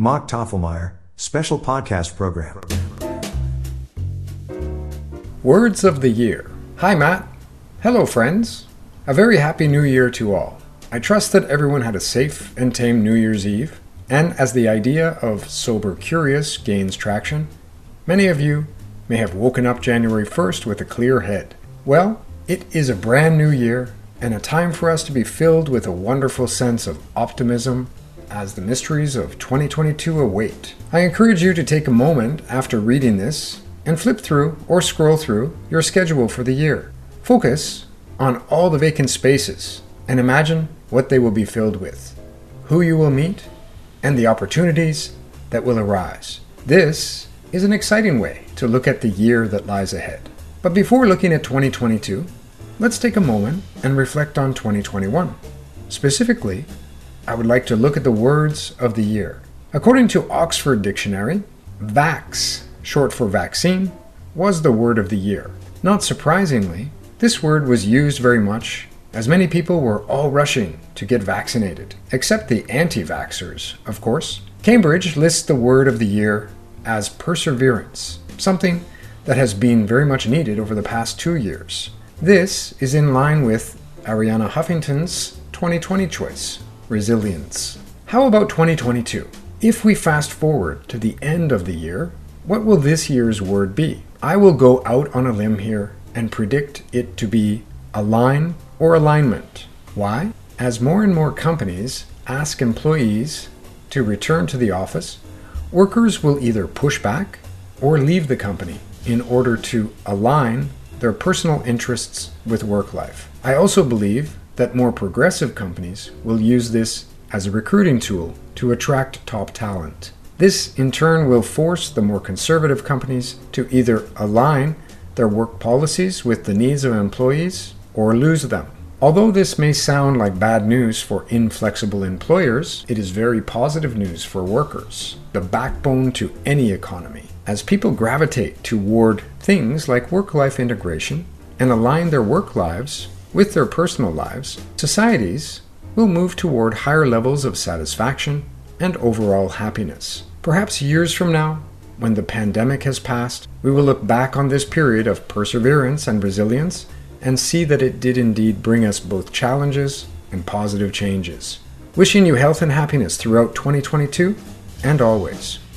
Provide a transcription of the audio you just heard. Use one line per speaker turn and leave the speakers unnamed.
Mock Toffelmeyer, special podcast program.
Words of the Year. Hi, Matt. Hello, friends. A very happy New Year to all. I trust that everyone had a safe and tame New Year's Eve, and as the idea of Sober Curious gains traction, many of you may have woken up January 1st with a clear head. Well, it is a brand new year and a time for us to be filled with a wonderful sense of optimism as the mysteries of 2022 await. I encourage you to take a moment after reading this and flip through or scroll through your schedule for the year. Focus on all the vacant spaces and imagine what they will be filled with, who you will meet, and the opportunities that will arise. This is an exciting way to look at the year that lies ahead. But before looking at 2022, let's take a moment and reflect on 2021. Specifically, I would like to look at the words of the year. According to Oxford Dictionary, vax, short for vaccine, was the word of the year. Not surprisingly, this word was used very much as many people were all rushing to get vaccinated, except the anti-vaxxers, of course. Cambridge lists the word of the year as perseverance, something that has been very much needed over the past 2 years. This is in line with Arianna Huffington's 2020 choice, resilience. How about 2022? If we fast forward to the end of the year, what will this year's word be? I will go out on a limb here and predict it to be align or alignment. Why? As more and more companies ask employees to return to the office, workers will either push back or leave the company in order to align their personal interests with work life. I also believe that more progressive companies will use this as a recruiting tool to attract top talent. This in turn will force the more conservative companies to either align their work policies with the needs of employees or lose them. Although this may sound like bad news for inflexible employers, it is very positive news for workers, the backbone to any economy. As people gravitate toward things like work-life integration and align their work lives with their personal lives, societies will move toward higher levels of satisfaction and overall happiness. Perhaps years from now, when the pandemic has passed, we will look back on this period of perseverance and resilience and see that it did indeed bring us both challenges and positive changes. Wishing you health and happiness throughout 2022 and always.